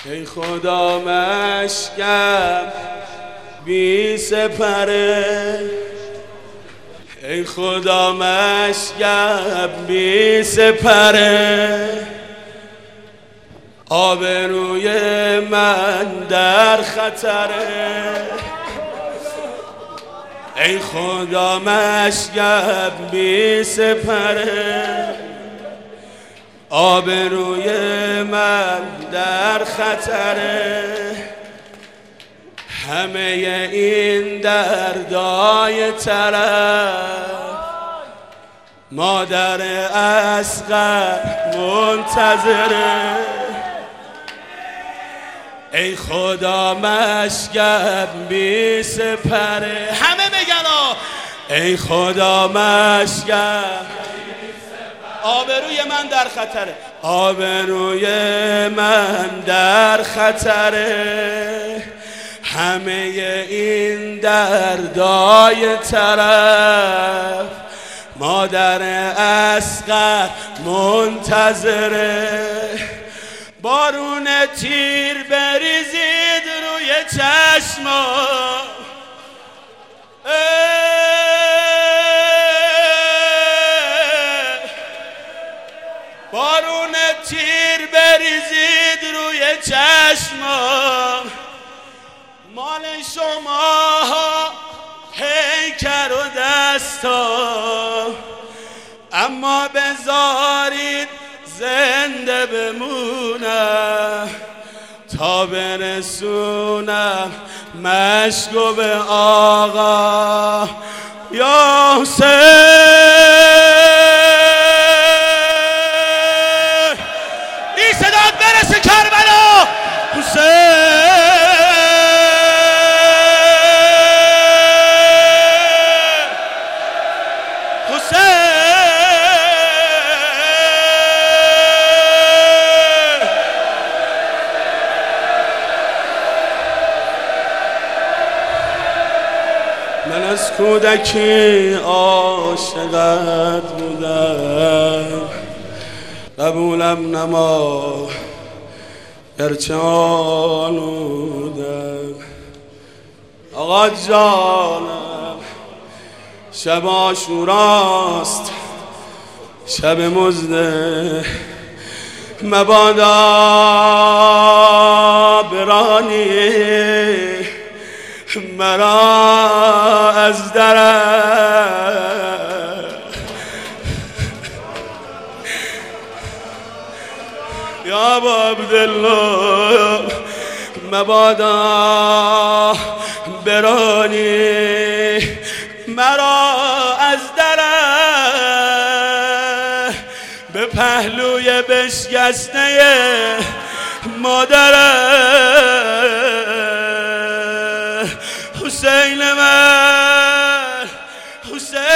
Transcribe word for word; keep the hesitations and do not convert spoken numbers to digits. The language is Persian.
ای خدا مشکم بی سپره، ای خدا مشکم بی سپره، آبروی من در خطره. ای خدا مشکم بی سپره، آبروی من در خطره. همه این دردای طرف مادر اصغر منتظره. ای خدا مشکم بی سپره، همه بگن آه. ای خدا مشکم، آبروی من در خطره، آبروی من در خطره. همه این دردای طرف مادر اصغر منتظره. بارون تیر بریزید روی چشما، بارون تیر بریزید روی چشما. مال شما پیکر و دستا، اما بذارید زنده بمونم تا برسونم مشکو به آقا یا حسین. این صدات برسه کربلا حسین. من از کودکی عاشقت بودم، قبولم نما گرچه آلودم. آقا جانم شب عاشوراست، شب مزده، مبادا برانی مرا از درت. یا ابا عبدالله مبادا برانی مرا از درت، به پهلوی بشکسته مادرت. حسین من، حسین